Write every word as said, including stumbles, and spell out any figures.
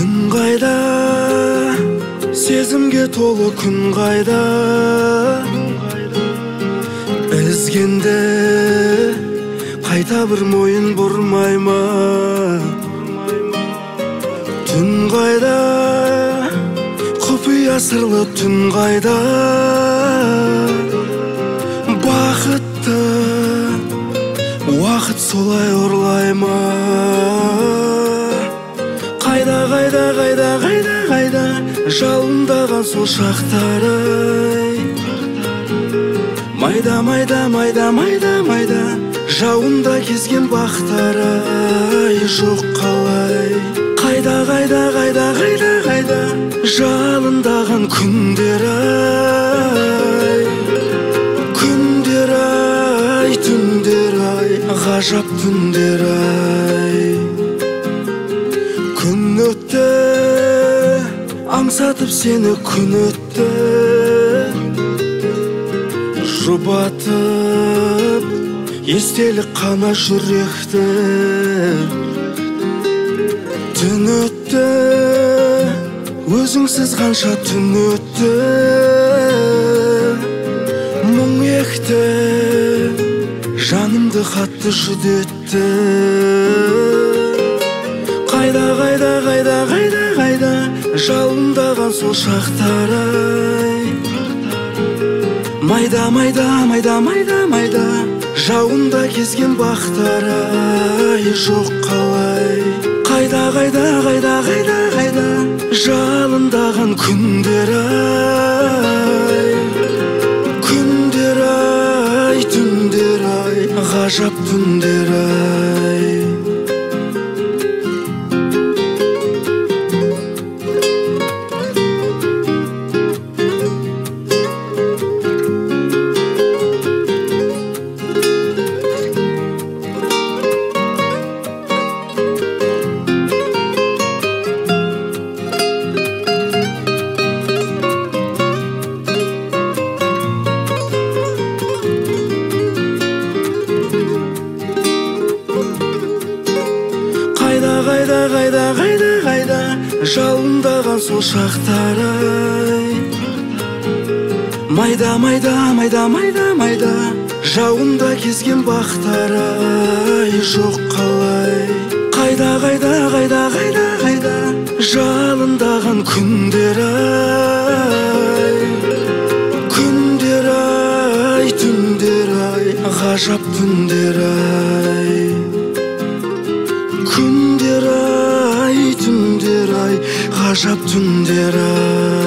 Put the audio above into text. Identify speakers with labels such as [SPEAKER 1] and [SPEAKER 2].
[SPEAKER 1] Түн қайда, сезімге толы күн қайда, ізгенде қайта бір мойын бұрмай ма? Түн қайда, құпия сырлы түн қайда, бақытты уақыт солай ұрлай ма? Қайда, қайда, қайда, қайда, қайда, жалындаған сол шақтарай. Майда, майда, майда, майда, майда, жауында кезген бақтарай. Жоқ қалай. Қайда, қайда, қайда, қайда, қайда, жалындаған күндер ай. Күндер ай, түндер ай, ғажап түндер ай. Күн өтті, аңсатып сені күн өтті, жұбатып естелік қана жүректі. Түн өтті, өзіңсіз қанша түн өтті, мұң екті, жанымды қатты жүдетті. Қайда, қайда, қайда, қайда, қайда, жалындаған сол шақтарай. Майда, майда, майда, майда, майда, жауында кезген бақтарай. Жоқ қалай. Қайда, қайда, қайда, қайда, қайда, жалындаған күндер ай. Күндер ай, түндер ай, ғажап түндер ай. Қайда, қайда, қайда, қайда, жалындаған сол шақтарай. Майда, майда, майда, майда, майда, жауында кезген бақтарай. Жоқ қалай. Қайда, қайда, қайда, қайда, қайда, жалындаған күндер ай. Күндер ай, түндер ай, ғажап түндер ай. Күндер ай, түндер ай, ғажап түндер ай.